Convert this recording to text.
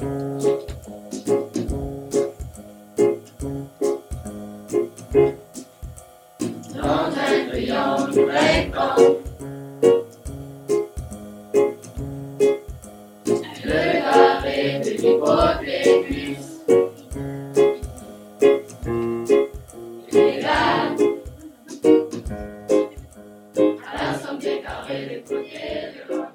Dans un brillant fréquent, le carré de l'hypoténuse. Égal à la somme des carrés des côtés de l'autre.